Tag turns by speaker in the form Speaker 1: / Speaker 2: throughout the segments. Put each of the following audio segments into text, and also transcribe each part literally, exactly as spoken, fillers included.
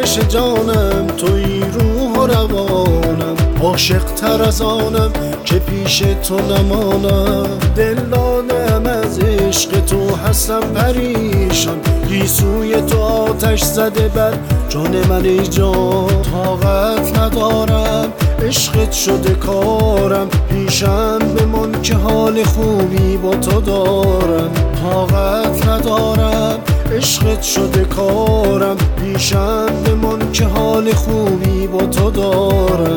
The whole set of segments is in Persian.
Speaker 1: تابش جانم، توی روح و روانم، عاشق تر از آنم که پیش تو نمانم. دل دادم از عشق تو هستم پریشان، گیسوی تو آتش زده بر جان من ای جان. طاقت ندارم عشقت شده کارم، پیشم بمان که حال خوبی با تو دارم. طاقت ندارم عشقت شده کارم، پیشم بمان که حال خوبی با تو دارم.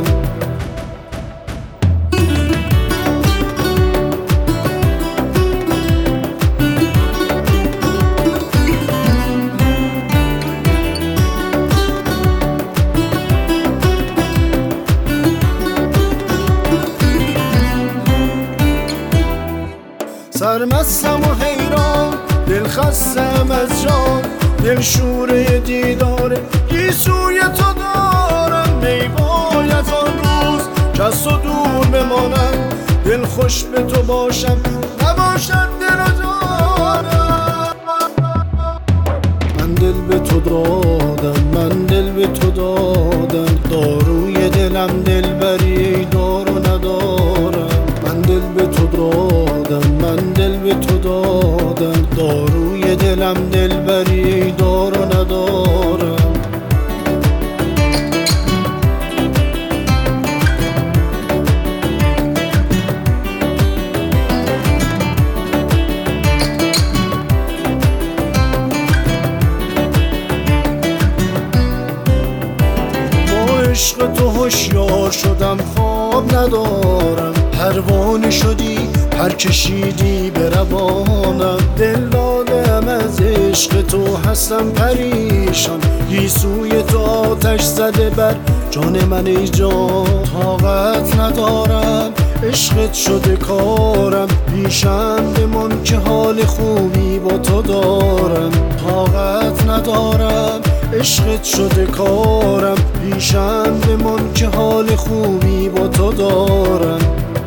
Speaker 1: سرمستم و حیران، دل خستم از جان، دل شوره دیدار گیسوی تو دارم. می باید آن روز که از تو دور بمانم، دل خوش به تو باشم نباشد دل و جانم. من دل به تو دادم، من دل به تو دادم، داروی دلم دلبری دارو ندارم. من دل به تو دادم، من دل به تو دادم، داروی دلم دلبری دارو ندارم. با عشق تو هوشیار شدم، خواب ندارم، پروانه شدی پر کشیدی به روانم. دل دادم از عشق تو هستم پریشان، گیسوی تو آتش زده بر جان من ای جان. طاقت ندارم عشقت شده کارم، پیشم بمان که حال خوبی با تو دارم. طاقت ندارم عشقت شده کارم، پیشم بمان که حال خوبی با تو دارم.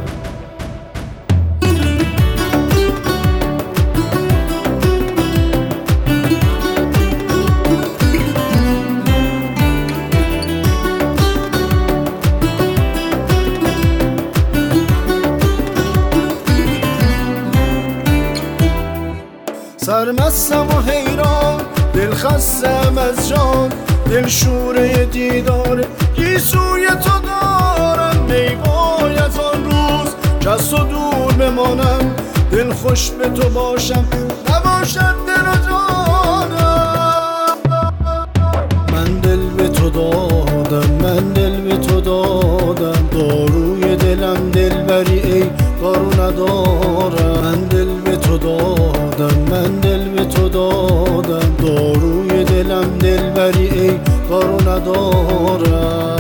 Speaker 1: سرمستم و حیران، دل خستم از جان، دل شوره دیدار گیسوی تو دارم. می باید آن روز که از تو دور بمانم، دل خوش به تو باشم نباشد دل و جانم. من دل به تو دادم، من دل به تو دادم، داروی دلم دلبری ای دارو ندارم. من دل به تو دادم، من دل به تو دادم، داروی دلم دلبری ای دارو ندارم.